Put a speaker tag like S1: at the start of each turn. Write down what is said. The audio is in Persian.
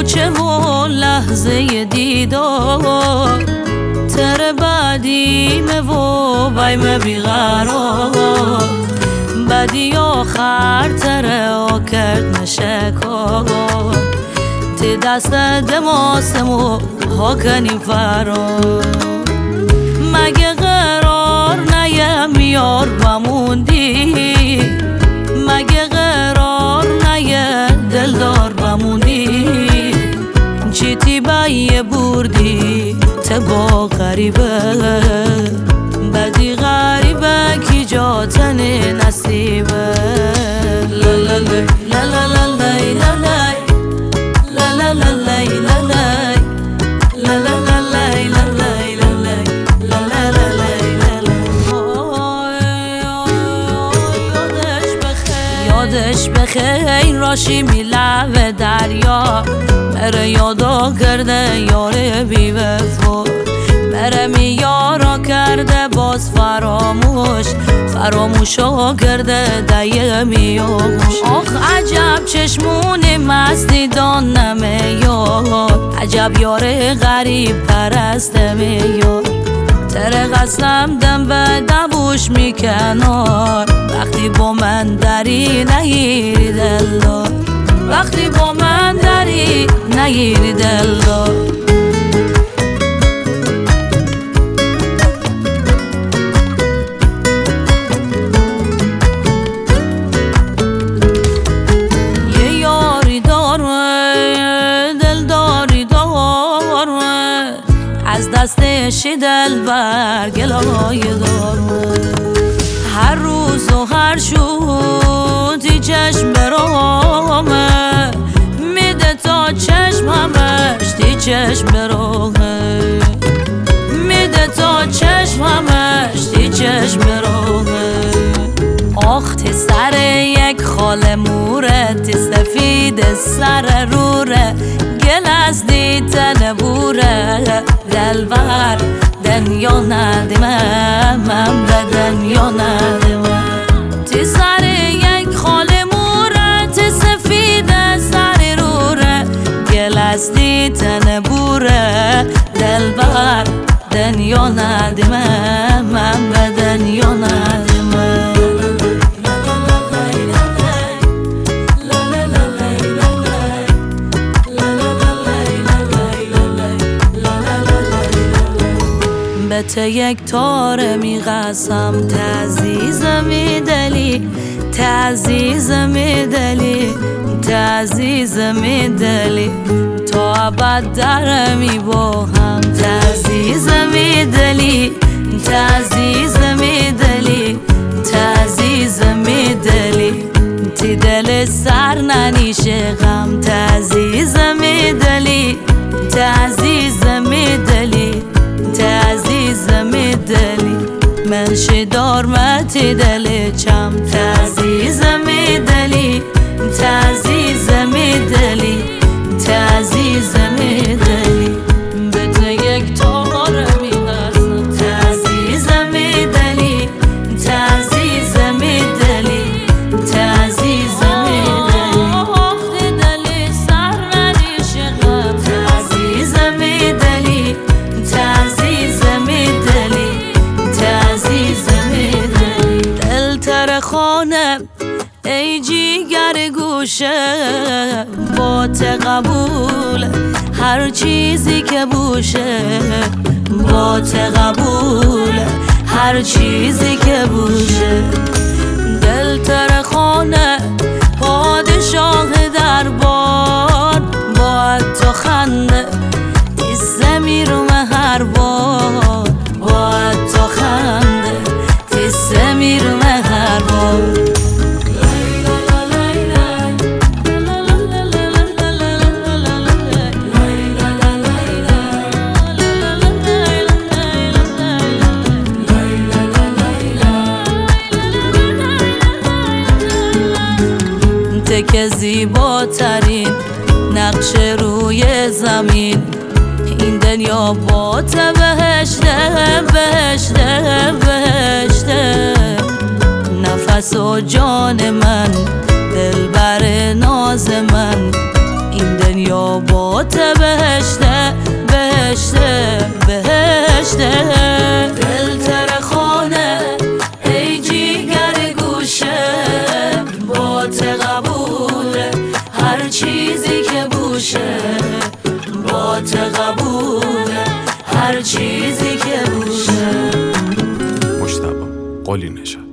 S1: کوچه و لحظه دیدار تر بعدیمه و بایم بیقرار بدی آخر تره و کرد نشکار تی دست دماسم و ها کنیم فرار مگه قرار نیم یار بموندی مگه قرار نیم دلدار بموندی چیتی بایه بردی تبا غریبه بدی غریبه کی جاتن نصیبه لا لا لا لا لا لا لا لا لا لا لا لا لا یادش بخیر راشی میلوه دریا مره یادا کرده یاره بی وفا مره میارا کرده باز فراموشا کرده دیه میاموش آخ عجب چشمون مستی دانمه یار عجب یاره غریب پرسته میار تره غسلم دم به دبوش میکنار وقتی با من دری نگیری دلدار وقتی با من دری نگیری دلدار یه یاری داره دلداری داره از دستشی دل بر گلای داره هر روز و هر شوتی چشم برامه میده تا چشممش تی چشم برامه میده تا چشممش تی چشم برامه آخ تی سر یک خال موره تی سفید سر روره گل از دیتن بوره دلبر دنیا ندیمه من به دنیا ندیمه تی سر یک خال موره تی سفید سر روره گل از دیتن بوره دلبر دنیا ندیمه من به دنیا ندیمه به ته یک تاره میقسم تعزیز میدلی تعزیز میدلی تعزیز میدلی تا ابد در میباهم تعزیز میدلی تعزیز میدلی تعزیز میدلی تی دل سر ننیشه غم تعزیز میدلی تعزیز میدلی تعزیز میدلی من شدار متی دل چم تعزیز میدلی تعزیز میدلی تعزیز میدلی به تو یک تاره میقسم تعزیز میدلی تعزیز میدلی تعزیز میدلی وقتی دلی سر ندیشه غم تعزیز میدلی تعزیز میدلی تعزیز میدلی دل تر خانه ای جیگر گوشه با قبول هر چیزی که بوشه با قبول هر چیزی که بوشه دل تر خانه پادشاه دربار با تو خنده تیسه میرومه هر بار با تو خنده تیسه میرومه هر بار که زیباترین نقش روی زمین این دنیا با ته بهشته بهشته بهشته نفس و جان من دلبر ناز من این دنیا با قبوله هر چیزی که بوده.
S2: مجتبی قلی نژاد.